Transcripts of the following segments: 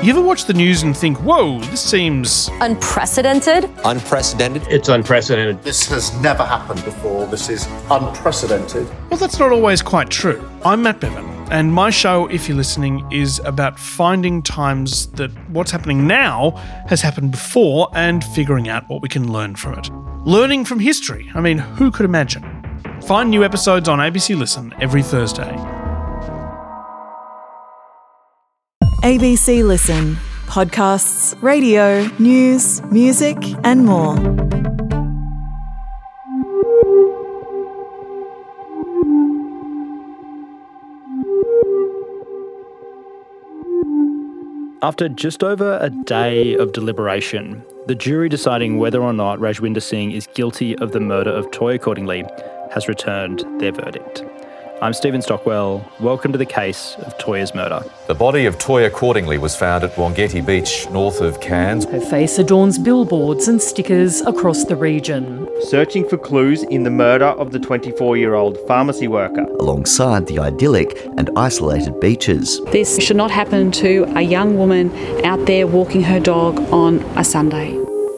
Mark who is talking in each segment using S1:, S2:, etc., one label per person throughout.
S1: You ever watch the news and think, whoa, this seems...
S2: Unprecedented?
S3: Unprecedented.
S4: It's unprecedented.
S5: This has never happened before. This is unprecedented.
S1: Well, that's not always quite true. I'm Matt Bevan, and my show, if you're listening, is about finding times that what's happening now has happened before and figuring out what we can learn from it. Learning from history. I mean, who could imagine? Find new episodes on ABC Listen every Thursday.
S6: ABC Listen. Podcasts, radio, news, music, and more.
S7: After just over a day of deliberation, the jury deciding whether or not Rajwinder Singh is guilty of the murder of Toyah Cordingley has returned their verdict. I'm Stephen Stockwell. Welcome to the case of Toyah's murder.
S8: The body of Toyah Cordingley was found at Wongetti Beach, north of Cairns.
S9: Her face adorns billboards and stickers across the region.
S10: Searching for clues in the murder of the 24-year-old pharmacy worker.
S11: Alongside the idyllic and isolated beaches.
S12: This should not happen to a young woman out there walking her dog on a Sunday.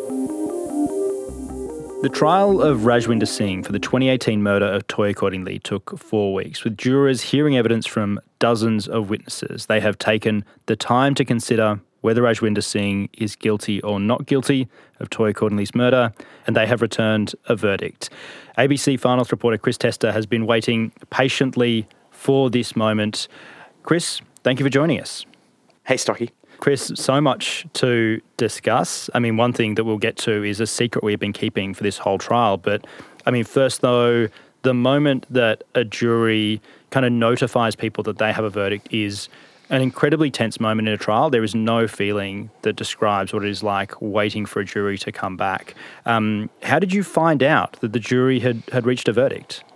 S7: The trial of Rajwinder Singh for the 2018 murder of Toyah Cordingley took 4 weeks, with jurors hearing evidence from dozens of witnesses. They have taken the time to consider whether Rajwinder Singh is guilty or not guilty of Toyah Cordingley's murder, and they have returned a verdict. ABC finals reporter Chris Tester has been waiting patiently for this moment. Chris, thank you for joining us.
S13: Hey, Stocky.
S7: Chris, so much to discuss. I mean, one thing that we'll get to is a secret we've been keeping for this whole trial. But, I mean, first, though, the moment that a jury kind of notifies people that they have a verdict is an incredibly tense moment in a trial. There is no feeling that describes what it is like waiting for a jury to come back. How did you find out that the jury had reached a verdict?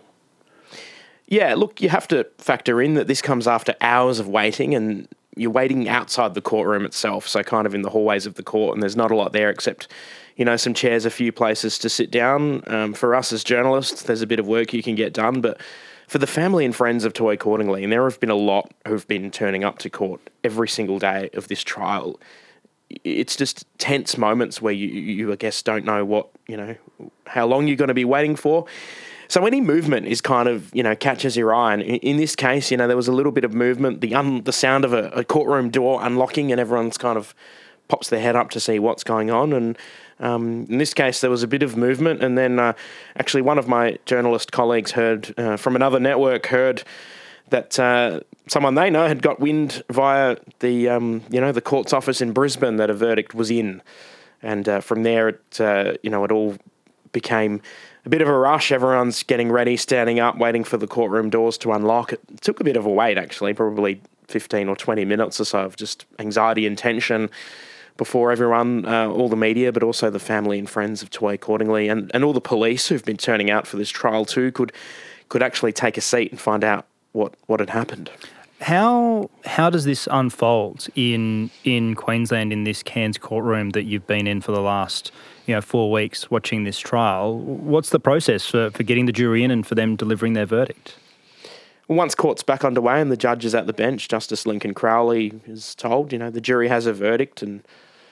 S13: Yeah, look, you have to factor in that this comes after hours of waiting, and you're waiting outside the courtroom itself, so kind of in the hallways of the court, and there's not a lot there except, you know, some chairs, a few places to sit down. For us as journalists, there's a bit of work you can get done, but for the family and friends of Toyah Cordingley, and there have been a lot who've been turning up to court every single day of this trial, it's just tense moments where you I guess, don't know what, you know, how long you're going to be waiting for. So any movement is kind of, you know, catches your eye. And in this case, you know, there was a little bit of movement, the sound of a courtroom door unlocking, and everyone's kind of pops their head up to see what's going on. And in this case, there was a bit of movement. And then actually one of my journalist colleagues heard from another network heard that someone they know had got wind via the, the court's office in Brisbane that a verdict was in. And from there, it all became a bit of a rush. Everyone's getting ready, standing up, waiting for the courtroom doors to unlock. It took a bit of a wait, actually, probably 15 or 20 minutes or so of just anxiety and tension before everyone, all the media, but also the family and friends of Toyah Cordingley and all the police who've been turning out for this trial too could actually take a seat and find out what had happened.
S7: How does this unfold in Queensland, in this Cairns courtroom that you've been in for the last 4 weeks watching this trial? What's the process for getting the jury in and for them delivering their verdict?
S13: Well, once court's back underway and the judge is at the bench, Justice Lincoln Crowley is told, the jury has a verdict, and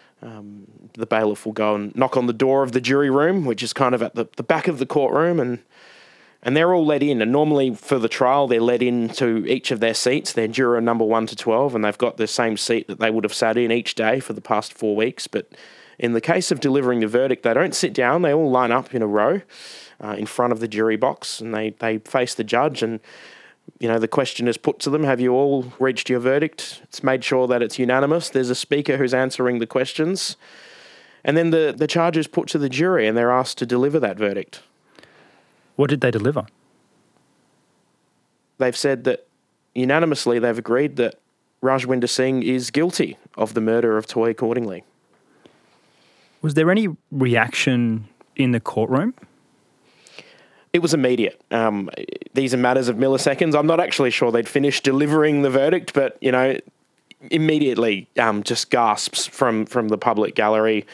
S13: the bailiff will go and knock on the door of the jury room, which is kind of at the back of the courtroom, and they're all let in. And normally for the trial, they're let into each of their seats. They're juror number 1 to 12, and they've got the same seat that they would have sat in each day for the past 4 weeks. But in the case of delivering the verdict, they don't sit down. They all line up in a row in front of the jury box, and they face the judge. And, the question is put to them, have you all reached your verdict? It's made sure that it's unanimous. There's a speaker who's answering the questions. And then the charge is put to the jury, and they're asked to deliver that verdict.
S7: What did they deliver?
S13: They've said that unanimously they've agreed that Rajwinder Singh is guilty of the murder of Toyah Cordingley.
S7: Was there any reaction in the courtroom?
S13: It was immediate. These are matters of milliseconds. I'm not actually sure they'd finished delivering the verdict, but, immediately just gasps from the public gallery.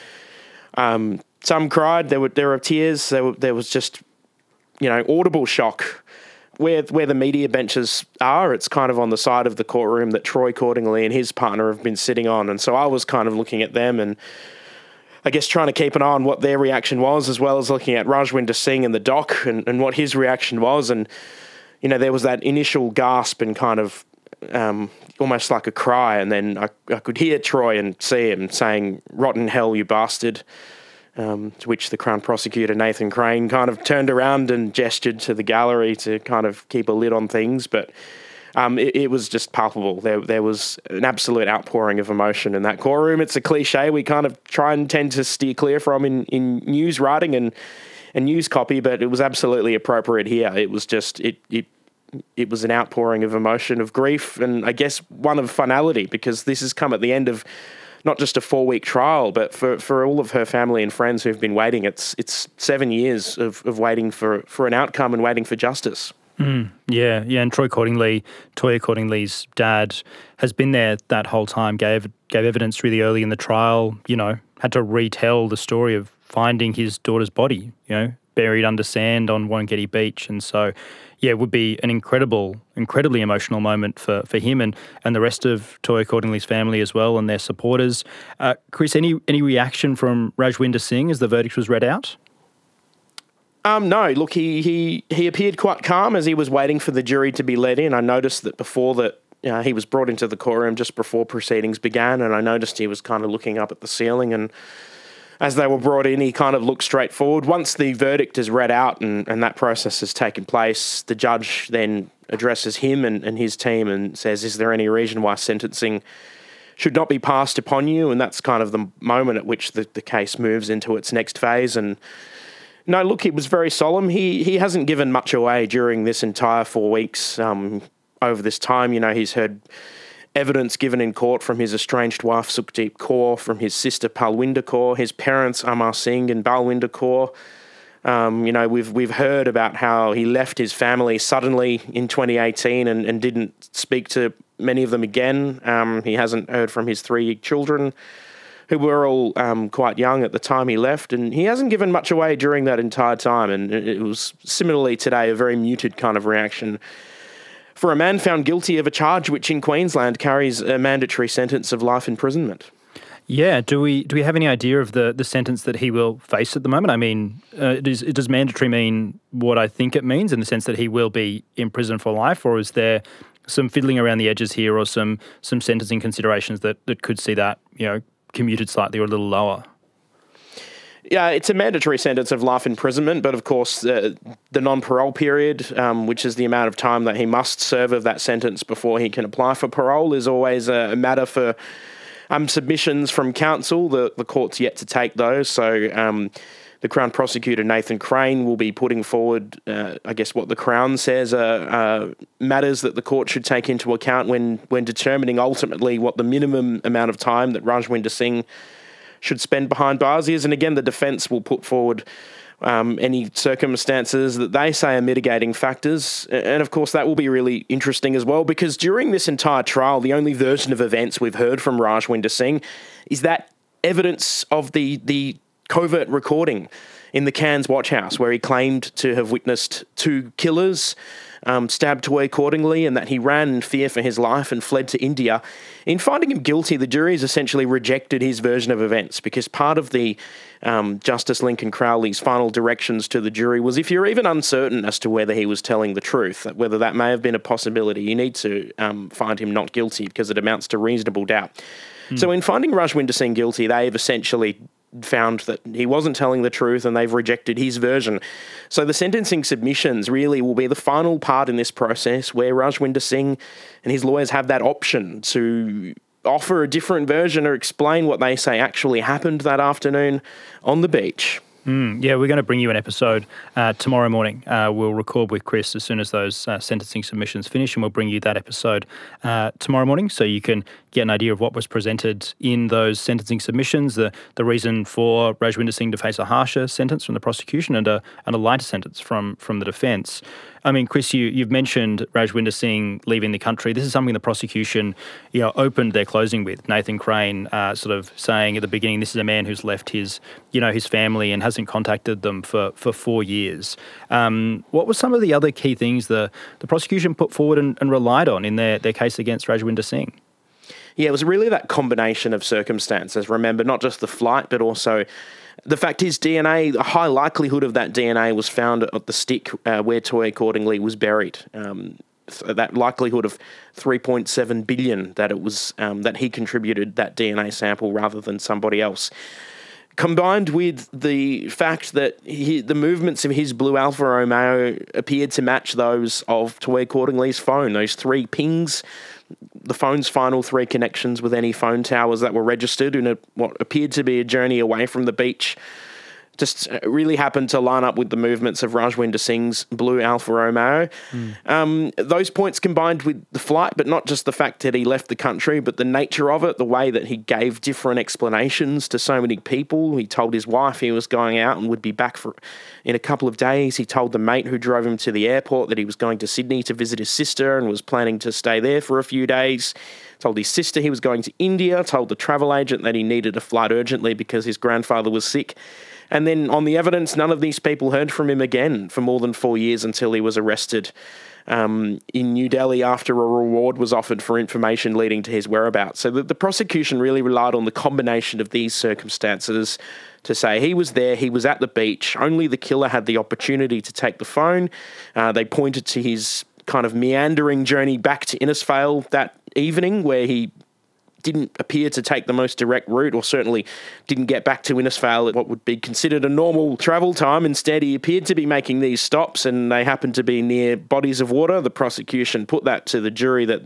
S13: Some cried. There were tears. There was just, audible shock where the media benches are, it's kind of on the side of the courtroom that Troy Cordingley and his partner have been sitting on. And so I was kind of looking at them and I guess trying to keep an eye on what their reaction was, as well as looking at Rajwinder Singh in the dock and what his reaction was. And, you know, there was that initial gasp and kind of almost like a cry. And then I could hear Troy and see him saying, "Rotten hell, you bastard." To which the Crown Prosecutor, Nathan Crane, kind of turned around and gestured to the gallery to kind of keep a lid on things. But it was just palpable. There was an absolute outpouring of emotion in that courtroom. It's a cliche we kind of try and tend to steer clear from in news writing and news copy, but it was absolutely appropriate here. It was just, it was an outpouring of emotion, of grief, and I guess one of finality, because this has come at the end of not just a 4-week trial, but for all of her family and friends who've been waiting, it's 7 years of waiting for an outcome and waiting for justice.
S7: Yeah, and Troy Cordingley, Toya Cordingley's dad, has been there that whole time, gave evidence really early in the trial, you know, had to retell the story of finding his daughter's body, you know, buried under sand on Wongatty Beach. And so, yeah, it would be an incredibly emotional moment for him and the rest of Toya Cordingley's family as well and their supporters. Chris, any reaction from Rajwinder Singh as the verdict was read out?
S13: No, look, he appeared quite calm as he was waiting for the jury to be let in. I noticed that before that he was brought into the courtroom just before proceedings began, and I noticed he was kind of looking up at the ceiling, and as they were brought in, he kind of looked straight forward. Once the verdict is read out and that process has taken place, the judge then addresses him and his team and says, "Is there any reason why sentencing should not be passed upon you?" And that's kind of the moment at which the case moves into its next phase. And no, look, it was very solemn. He hasn't given much away during this entire 4 weeks. Over this time, you know, he's heard evidence given in court from his estranged wife, Sukhdeep Kaur, from his sister, Palwinder Kaur, his parents, Amar Singh and Balwinder Kaur. You know, we've heard about how he left his family suddenly in 2018 and didn't speak to many of them again. He hasn't heard from his 3 children, who were all quite young at the time he left, and he hasn't given much away during that entire time. And it was similarly today a very muted kind of reaction for a man found guilty of a charge which in Queensland carries a mandatory sentence of life imprisonment.
S7: Yeah, do we have any idea of the sentence that he will face at the moment? I mean, does mandatory mean what I think it means in the sense that he will be in prison for life, or is there some fiddling around the edges here or some sentencing considerations that could see that, you know, commuted slightly or a little lower?
S13: Yeah, it's a mandatory sentence of life imprisonment, but of course the non-parole period, which is the amount of time that he must serve of that sentence before he can apply for parole, is always a matter for submissions from counsel. The court's yet to take those, so the Crown Prosecutor, Nathan Crane, will be putting forward, I guess, what the Crown says are matters that the court should take into account when determining ultimately what the minimum amount of time that Rajwinder Singh should spend behind bars is. And again, the defence will put forward any circumstances that they say are mitigating factors. And of course, that will be really interesting as well, because during this entire trial, the only version of events we've heard from Rajwinder Singh is that evidence of the covert recording in the Cairns Watch House, where he claimed to have witnessed 2 killers stabbed Toya Cordingley, and that he ran in fear for his life and fled to India. In finding him guilty, the jury has essentially rejected his version of events, because part of the Justice Lincoln Crowley's final directions to the jury was, if you're even uncertain as to whether he was telling the truth, whether that may have been a possibility, you need to find him not guilty, because it amounts to reasonable doubt. So in finding Rajwinder Singh guilty, they've essentially found that he wasn't telling the truth, and they've rejected his version. So the sentencing submissions really will be the final part in this process, where Rajwinder Singh and his lawyers have that option to offer a different version or explain what they say actually happened that afternoon on the beach.
S7: Yeah, we're going to bring you an episode tomorrow morning. We'll record with Chris as soon as those sentencing submissions finish, and we'll bring you that episode tomorrow morning, so you can get an idea of what was presented in those sentencing submissions, the reason for Rajwinder Singh to face a harsher sentence from the prosecution and a lighter sentence from the defence. I mean, Chris, you've mentioned Rajwinder Singh leaving the country. This is something the prosecution, opened their closing with. Nathan Crane sort of saying at the beginning, this is a man who's left his family and hasn't contacted them for 4 years. What were some of the other key things the prosecution put forward and relied on in their case against Rajwinder Singh?
S13: Yeah, it was really that combination of circumstances. Remember, not just the flight, but also the fact is DNA, a high likelihood of that DNA was found at the stick where Toy Accordingly was buried. That likelihood of 3.7 billion that it was that he contributed that DNA sample rather than somebody else. Combined with the fact that the movements of his Blue Alfa Romeo appeared to match those of Toy Accordingly's phone, those 3 pings, the phone's final 3 connections with any phone towers that were registered in what appeared to be a journey away from the beach, just really happened to line up with the movements of Rajwinder Singh's Blue Alfa Romeo. Those points combined with the flight, but not just the fact that he left the country, but the nature of it, the way that he gave different explanations to so many people. He told his wife he was going out and would be back in a couple of days. He told the mate who drove him to the airport that he was going to Sydney to visit his sister and was planning to stay there for a few days. Told his sister he was going to India, told the travel agent that he needed a flight urgently because his grandfather was sick. And then on the evidence, none of these people heard from him again for more than 4 years until he was arrested in New Delhi after a reward was offered for information leading to his whereabouts. So the prosecution really relied on the combination of these circumstances to say he was there, he was at the beach, only the killer had the opportunity to take the phone. They pointed to his kind of meandering journey back to Innisfail that evening where he didn't appear to take the most direct route, or certainly didn't get back to Innisfail at what would be considered a normal travel time. Instead, he appeared to be making these stops, and they happened to be near bodies of water. The prosecution put that to the jury that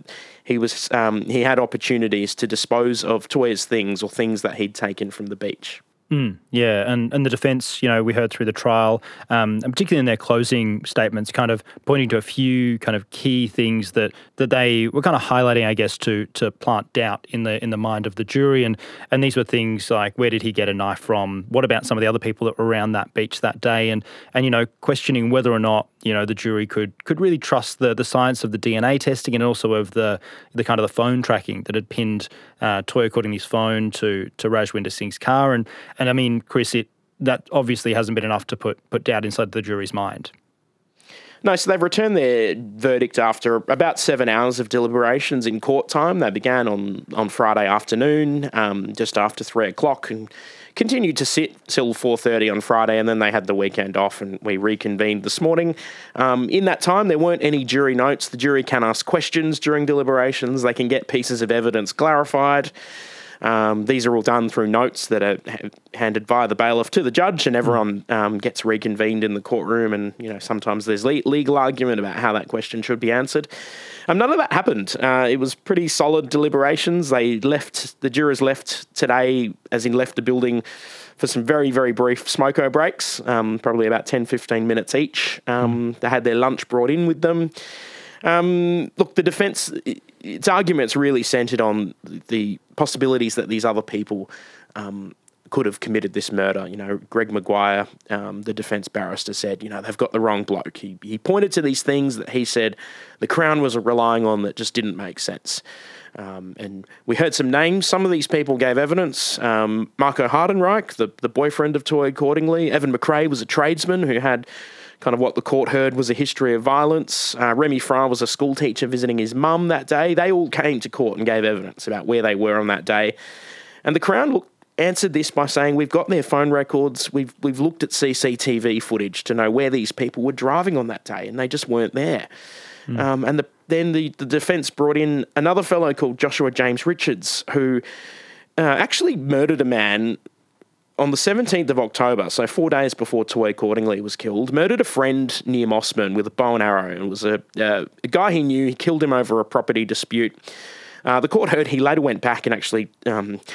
S13: he had opportunities to dispose of Toy's things or things that he'd taken from the beach.
S7: Yeah, and the defence, we heard through the trial, and particularly in their closing statements, kind of pointing to a few kind of key things that they were kind of highlighting, I guess, to plant doubt in the mind of the jury, and these were things like, where did he get a knife from? What about some of the other people that were around that beach that day? And questioning whether or not the jury could really trust the science of the DNA testing and also of the kind of the phone tracking that had pinned Toy Accordingly's phone to Rajwinder Singh's car. And I mean, Chris, that obviously hasn't been enough to put doubt inside the jury's mind.
S13: No, so they've returned their verdict after about 7 hours of deliberations in court time. They began on Friday afternoon, just after 3 o'clock, and continued to sit till 4:30 on Friday, and then they had the weekend off, and we reconvened this morning. In that time, there weren't any jury notes. The jury can ask questions during deliberations. They can get pieces of evidence clarified. These are all done through notes that are handed via the bailiff to the judge, and everyone gets reconvened in the courtroom, and sometimes there's legal argument about how that question should be answered. None of that happened. It was pretty solid deliberations. The jurors left today, as in left the building for some very, very brief smoko breaks, probably about 10-15 minutes each. They had their lunch brought in with them. Look, the defence, its arguments really centred on the possibilities that these other people could have committed this murder. Greg Maguire, the defence barrister, said, they've got the wrong bloke. He pointed to these things that he said the Crown was relying on that just didn't make sense. And we heard some names. Some of these people gave evidence. Marco Hardenreich, the boyfriend of Toy Accordingly. Evan McRae was a tradesman who had kind of what the court heard was a history of violence. Remy Fry was a school teacher visiting his mum that day. They all came to court and gave evidence about where they were on that day. And the Crown answered this by saying, we've got their phone records, we've looked at CCTV footage to know where these people were driving on that day, and they just weren't there. And then the defence brought in another fellow called Joshua James Richards, who actually murdered a man on the 17th of October, so 4 days before Toy Accordingly was killed, murdered a friend near Mossman with a bow and arrow. It was a guy he knew. He killed him over a property dispute. The court heard he later went back and actually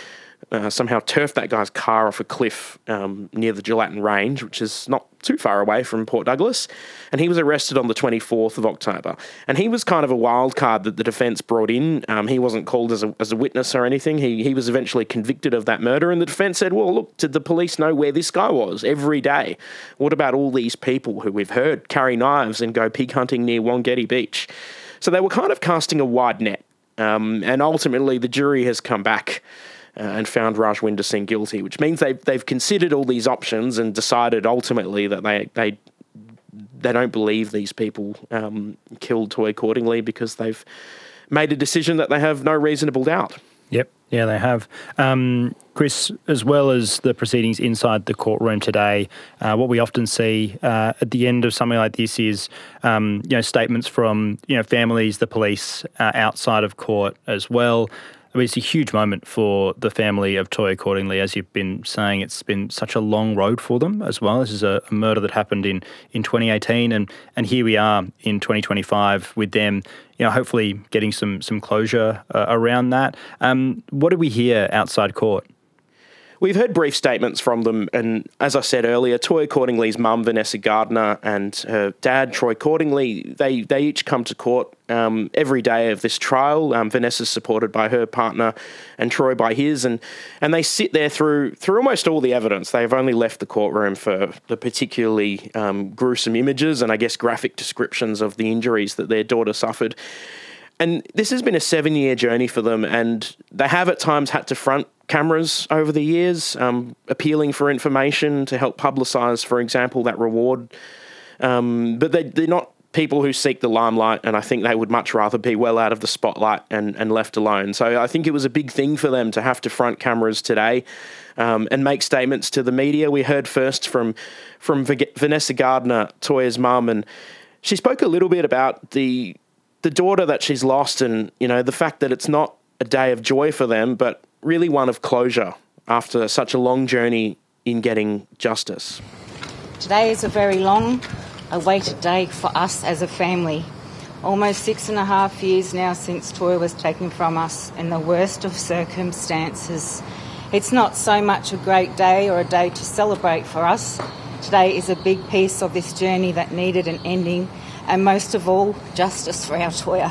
S13: somehow turfed that guy's car off a cliff near the Gelatin Range, which is not too far away from Port Douglas. And he was arrested on the 24th of October. And he was kind of a wild card that the defence brought in. He wasn't called as a witness or anything. He was eventually convicted of that murder. And the defence said, well, look, did the police know where this guy was every day? What about all these people who we've heard carry knives and go pig hunting near Wongatty Beach? So they were kind of casting a wide net. And ultimately the jury has come back and found Rajwinder Singh guilty, which means they've considered all these options and decided ultimately that they don't believe these people killed Toy Cordingley because they've made a decision that they have no reasonable doubt.
S7: Yep. Yeah, they have. Chris, as well as the proceedings inside the courtroom today, what we often see at the end of something like this is, statements from, families, the police outside of court as well. I mean, it's a huge moment for the family of Toyah Cordingley. As you've been saying, it's been such a long road for them as well. This is a murder that happened in 2018, and here we are in 2025 with them, hopefully getting some closure around that. What did we hear outside court?
S13: We've heard brief statements from them, and as I said earlier, Toyah Cordingley's mum, Vanessa Gardner, and her dad, Troy Cordingley, they each come to court every day of this trial. Vanessa's supported by her partner and Troy by his, and they sit there through almost all the evidence. They've only left the courtroom for the particularly gruesome images and I guess graphic descriptions of the injuries that their daughter suffered. And this has been a 7-year journey for them, and they have at times had to front cameras over the years, appealing for information to help publicise, for example, that reward. But they're not people who seek the limelight, and I think they would much rather be well out of the spotlight and left alone. So I think it was a big thing for them to have to front cameras today and make statements to the media. We heard first from Vanessa Gardner, Toyah's mum, and she spoke a little bit about the daughter that she's lost and, the fact that it's not a day of joy for them, but really one of closure after such a long journey in getting justice.
S2: Today is a very long awaited day for us as a family. Almost 6.5 years now since Toyah was taken from us in the worst of circumstances. It's not so much a great day or a day to celebrate for us. Today is a big piece of this journey that needed an ending, and most of all, justice for our Toyah.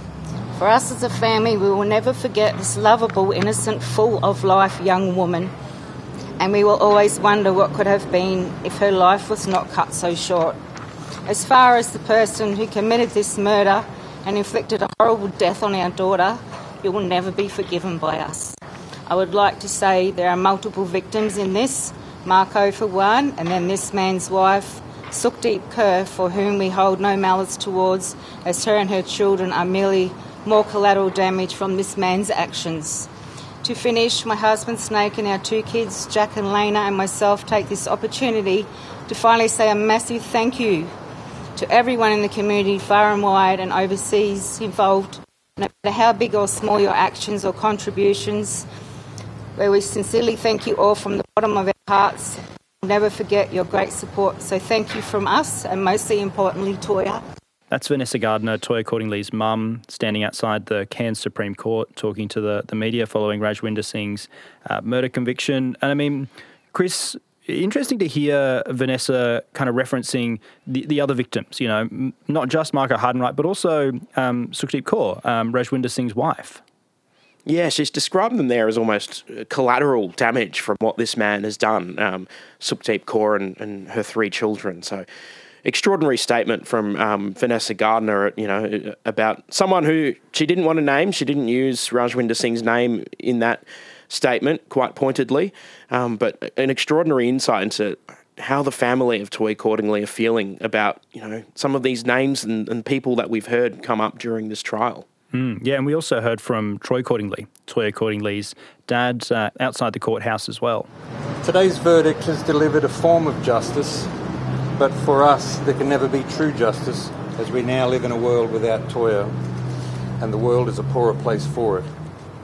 S2: For us as a family, we will never forget this lovable, innocent, full of life young woman, and we will always wonder what could have been if her life was not cut so short. As far as the person who committed this murder and inflicted a horrible death on our daughter, it will never be forgiven by us. I would like to say there are multiple victims in this, Marco for one, and then this man's wife, Sukhdeep Kaur, for whom we hold no malice towards, as her and her children are merely more collateral damage from this man's actions. To finish, my husband Snake and our 2 kids, Jack and Lena, and myself take this opportunity to finally say a massive thank you to everyone in the community, far and wide and overseas, involved, no matter how big or small your actions or contributions, where we sincerely thank you all from the bottom of our hearts. We'll never forget your great support. So thank you from us, and mostly importantly, Toyah.
S7: That's Vanessa Gardner, Toyah Cordingley's mum, standing outside the Cairns Supreme Court talking to the media following Rajwinder Singh's murder conviction. And I mean, Chris, interesting to hear Vanessa kind of referencing the other victims, not just Marco Hardenreich, but also Sukhdeep Kaur, Rajwinder Singh's wife.
S13: Yeah, she's described them there as almost collateral damage from what this man has done, Sukhdeep Kaur and her 3 children. So extraordinary statement from Vanessa Gardner, about someone who she didn't want to name. She didn't use Rajwinder Singh's name in that statement, quite pointedly, but an extraordinary insight into how the family of Toyah Cordingley are feeling about, some of these names and people that we've heard come up during this trial.
S7: Yeah, and we also heard from Troy Cordingley, Toyah Cordingley's dad, outside the courthouse as well.
S3: Today's verdict has delivered a form of justice, but for us there can never be true justice, as we now live in a world without Toyah, and the world is a poorer place for it.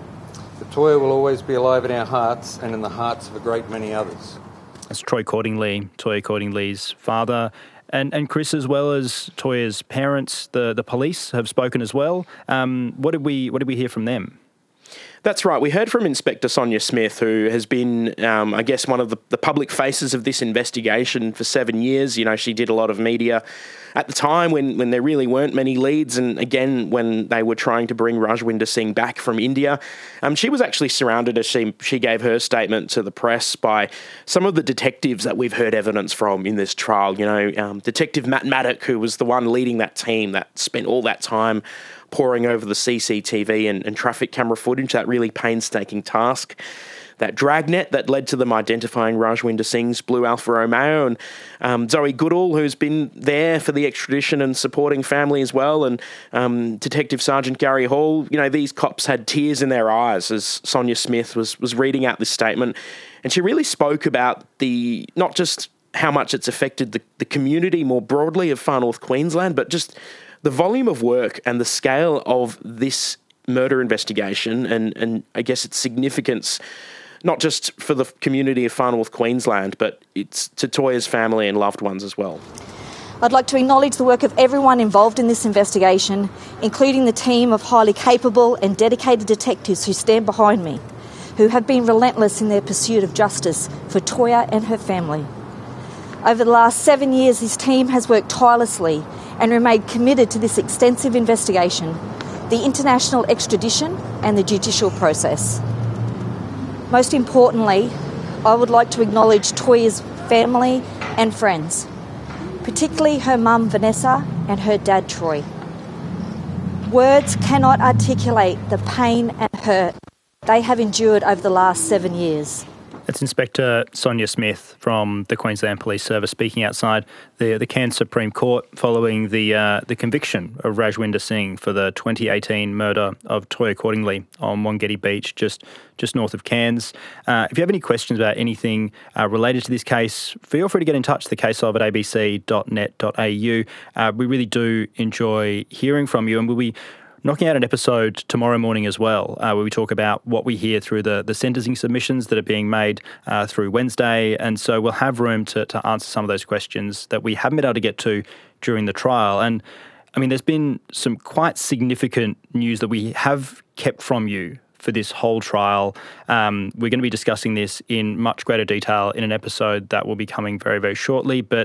S3: But Toyah will always be alive in our hearts and in the hearts of a great many others.
S7: That's Troy Cordingley, Toyah Cordingley's father. And Chris, as well as Toyah's parents, the police have spoken as well. What did we hear from them?
S13: That's right. We heard from Inspector Sonia Smith, who has been, I guess, one of the public faces of this investigation for 7 years. You know, she did a lot of media at the time when there really weren't many leads, and again, when they were trying to bring Rajwinder Singh back from India. She was actually surrounded, as she gave her statement to the press, by some of the detectives that we've heard evidence from in this trial. You know, Detective Matt Maddock, who was the one leading that team that spent all that time poring over the CCTV and traffic camera footage, that really painstaking task, that dragnet that led to them identifying Rajwinder Singh's Blue Alfa Romeo, and Zoe Goodall, who's been there for the extradition and supporting family as well, and Detective Sergeant Gary Hall. You know, these cops had tears in their eyes as Sonia Smith was reading out this statement, and she really spoke about not just how much it's affected the community more broadly of Far North Queensland, but just the volume of work and the scale of this murder investigation and I guess its significance, not just for the community of Far North Queensland, but it's to Toya's family and loved ones as well.
S4: I'd like to acknowledge the work of everyone involved in this investigation, including the team of highly capable and dedicated detectives who stand behind me, who have been relentless in their pursuit of justice for Toya and her family. Over the last 7 years, this team has worked tirelessly and remained committed to this extensive investigation, the international extradition and the judicial process. Most importantly, I would like to acknowledge Toya's family and friends, particularly her mum Vanessa and her dad Troy. Words cannot articulate the pain and hurt they have endured over the last 7 years.
S7: That's Inspector Sonia Smith from the Queensland Police Service speaking outside the Cairns Supreme Court following the conviction of Rajwinder Singh for the 2018 murder of Toya Cordingley on Wongetti Beach, just north of Cairns. If you have any questions about anything related to this case, feel free to get in touch, thecaseof@abc.net.au. We really do enjoy hearing from you, and we'll be knocking out an episode tomorrow morning as well, where we talk about what we hear through the sentencing submissions that are being made through Wednesday. And so we'll have room to answer some of those questions that we haven't been able to get to during the trial. And I mean, there's been some quite significant news that we have kept from you for this whole trial. We're going to be discussing this in much greater detail in an episode that will be coming very, very shortly. But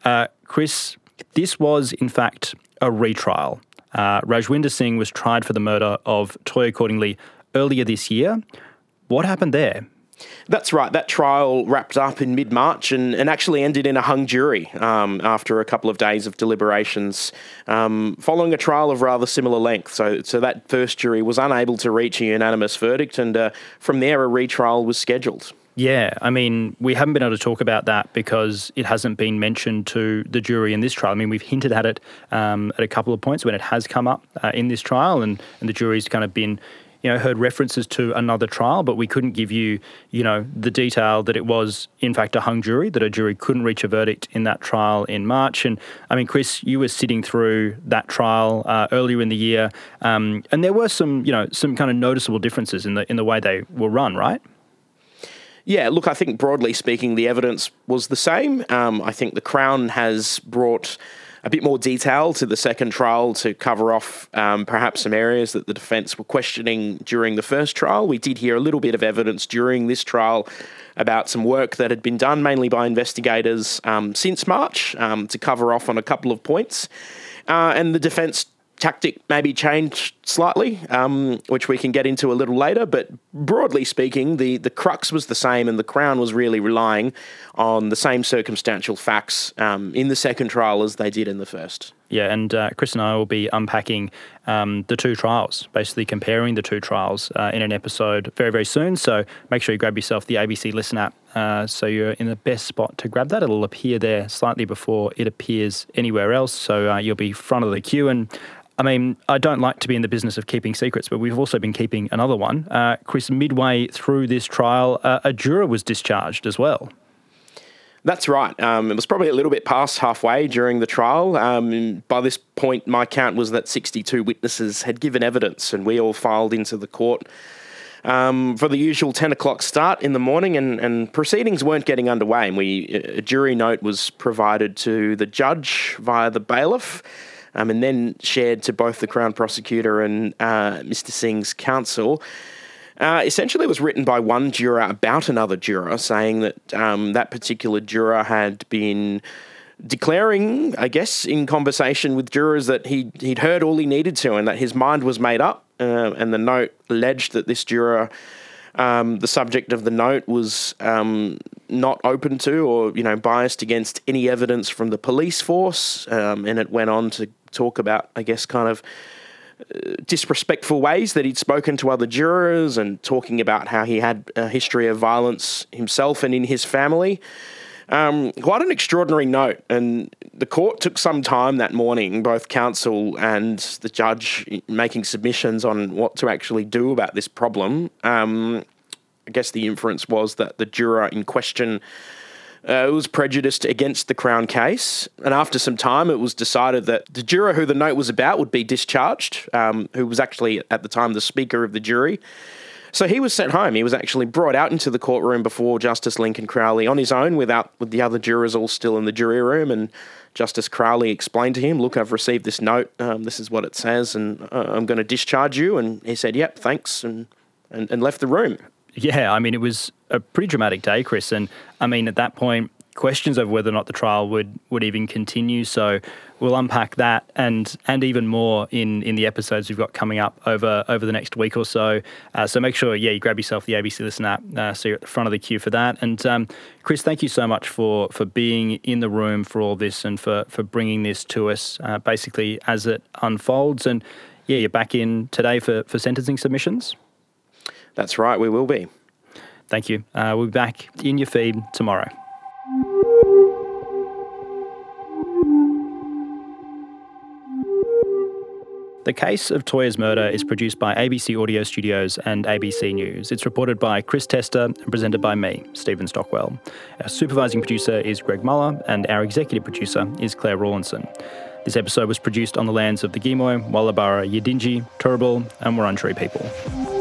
S7: Chris, this was in fact a retrial. Rajwinder Singh was tried for the murder of Toya Cordingley earlier this year. What happened there?
S13: That's right. That trial wrapped up in mid-March and actually ended in a hung jury after a couple of days of deliberations, following a trial of rather similar length. So that first jury was unable to reach a unanimous verdict, and from there a retrial was scheduled.
S7: Yeah, I mean, we haven't been able to talk about that because it hasn't been mentioned to the jury in this trial. I mean, we've hinted at it at a couple of points when it has come up in this trial, and the jury's kind of been, heard references to another trial, but we couldn't give you, the detail that it was, in fact, a hung jury, that a jury couldn't reach a verdict in that trial in March. And, I mean, Chris, you were sitting through that trial earlier in the year, and there were some kind of noticeable differences in the way they were run, right?
S13: Yeah, look, I think broadly speaking, the evidence was the same. I think the Crown has brought a bit more detail to the second trial to cover off perhaps some areas that the defence were questioning during the first trial. We did hear a little bit of evidence during this trial about some work that had been done mainly by investigators since March to cover off on a couple of points. And the defence tactic maybe changed slightly, which we can get into a little later, but broadly speaking, the crux was the same, and the Crown was really relying on the same circumstantial facts in the second trial as they did in the first.
S7: Yeah, and Chris and I will be unpacking the two trials, basically comparing the two trials in an episode very, very soon. So make sure you grab yourself the ABC Listen app so you're in the best spot to grab that. It'll appear there slightly before it appears anywhere else, so you'll be front of the queue. And I mean, I don't like to be in the business of keeping secrets, but we've also been keeping another one. Chris, midway through this trial, a juror was discharged as well.
S13: That's right. It was probably a little bit past halfway during the trial. By this point, my count was that 62 witnesses had given evidence, and we all filed into the court for the usual 10 o'clock start in the morning, and proceedings weren't getting underway. And a jury note was provided to the judge via the bailiff, and then shared to both the Crown Prosecutor and Mr. Singh's counsel. Essentially, it was written by one juror about another juror, saying that that particular juror had been declaring, I guess, in conversation with jurors that he'd heard all he needed to and that his mind was made up. And the note alleged that this juror, the subject of the note, was not open to or, biased against any evidence from the police force. And it went on to talk about, I guess, kind of disrespectful ways that he'd spoken to other jurors and talking about how he had a history of violence himself and in his family. Quite an extraordinary note, and the court took some time that morning, both counsel and the judge, making submissions on what to actually do about this problem. I guess the inference was that the juror in question was prejudiced against the Crown case, and after some time it was decided that the juror who the note was about would be discharged, who was actually at the time the Speaker of the jury. So he was sent home. He was actually brought out into the courtroom before Justice Lincoln Crowley on his own with the other jurors all still in the jury room, and Justice Crowley explained to him, look, I've received this note, this is what it says, and I'm going to discharge you. And he said, yep, thanks, and left the room. Yeah, I mean, it was a pretty dramatic day, Chris. And I mean, at that point, questions over whether or not the trial would even continue. So we'll unpack that and even more in the episodes we've got coming up over the next week or so. So make sure, you grab yourself the ABC Listen app so you're at the front of the queue for that. And Chris, thank you so much for being in the room for all this and for bringing this to us basically as it unfolds. And you're back in today for sentencing submissions? That's right, we will be. Thank you. We'll be back in your feed tomorrow. The Case of Toyah's Murder is produced by ABC Audio Studios and ABC News. It's reported by Chris Tester and presented by me, Stephen Stockwell. Our supervising producer is Greg Muller and our executive producer is Claire Rawlinson. This episode was produced on the lands of the Gimuy, Wallabara, Yidinji, Turrbal and Wurundjeri people.